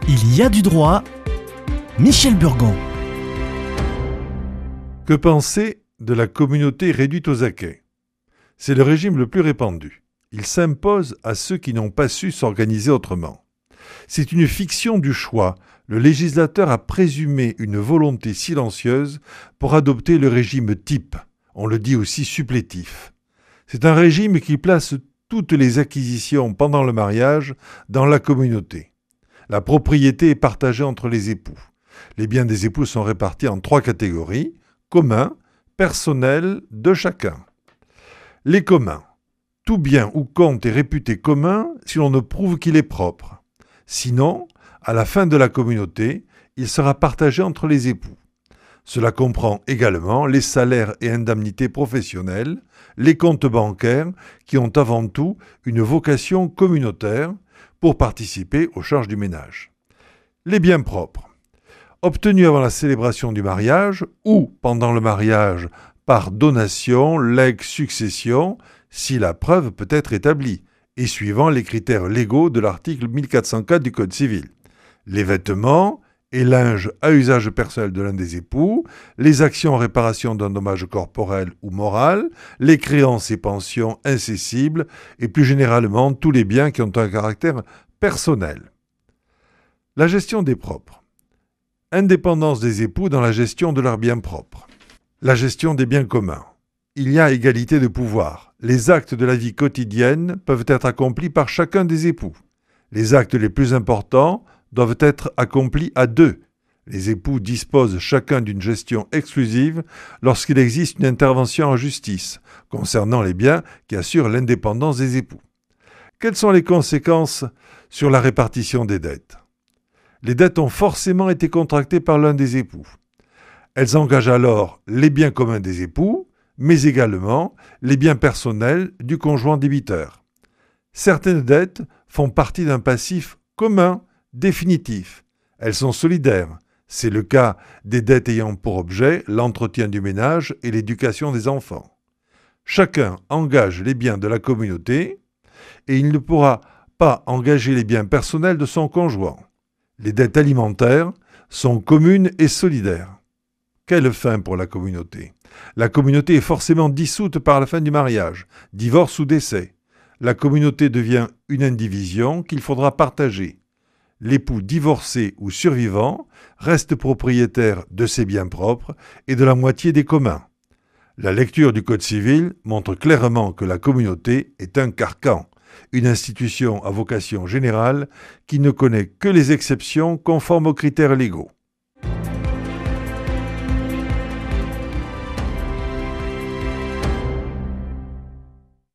Il y a du droit. Michel Burgon. Que penser de la communauté réduite aux acquêts? C'est le régime le plus répandu. Il s'impose à ceux qui n'ont pas su s'organiser autrement. C'est une fiction du choix. Le législateur a présumé une volonté silencieuse pour adopter le régime type. On le dit aussi supplétif. C'est un régime qui place toutes les acquisitions pendant le mariage dans la communauté. La propriété est partagée entre les époux. Les biens des époux sont répartis en 3 catégories, communs, personnels de chacun. Les communs. Tout bien ou compte est réputé commun si l'on ne prouve qu'il est propre. Sinon, à la fin de la communauté, il sera partagé entre les époux. Cela comprend également les salaires et indemnités professionnelles, les comptes bancaires qui ont avant tout une vocation communautaire pour participer aux charges du ménage. Les biens propres. Obtenus avant la célébration du mariage ou pendant le mariage par donation, legs, succession, si la preuve peut être établie, et suivant les critères légaux de l'article 1404 du Code civil. Les vêtements et linge à usage personnel de l'un des époux, les actions en réparation d'un dommage corporel ou moral, les créances et pensions incessibles, et plus généralement tous les biens qui ont un caractère personnel. La gestion des propres. Indépendance des époux dans la gestion de leurs biens propres. La gestion des biens communs. Il y a égalité de pouvoir. Les actes de la vie quotidienne peuvent être accomplis par chacun des époux. Les actes les plus importants doivent être accomplis à 2. Les époux disposent chacun d'une gestion exclusive lorsqu'il existe une intervention en justice concernant les biens qui assurent l'indépendance des époux. Quelles sont les conséquences sur la répartition des dettes? Les dettes ont forcément été contractées par l'un des époux. Elles engagent alors les biens communs des époux, mais également les biens personnels du conjoint débiteur. Certaines dettes font partie d'un passif commun définitif. Elles sont solidaires. C'est le cas des dettes ayant pour objet l'entretien du ménage et l'éducation des enfants. Chacun engage les biens de la communauté et il ne pourra pas engager les biens personnels de son conjoint. Les dettes alimentaires sont communes et solidaires. Quelle fin pour la communauté? La communauté est forcément dissoute par la fin du mariage, divorce ou décès. La communauté devient une indivision qu'il faudra partager. L'époux divorcé ou survivant reste propriétaire de ses biens propres et de la moitié des communs. La lecture du Code civil montre clairement que la communauté est un carcan, une institution à vocation générale qui ne connaît que les exceptions conformes aux critères légaux.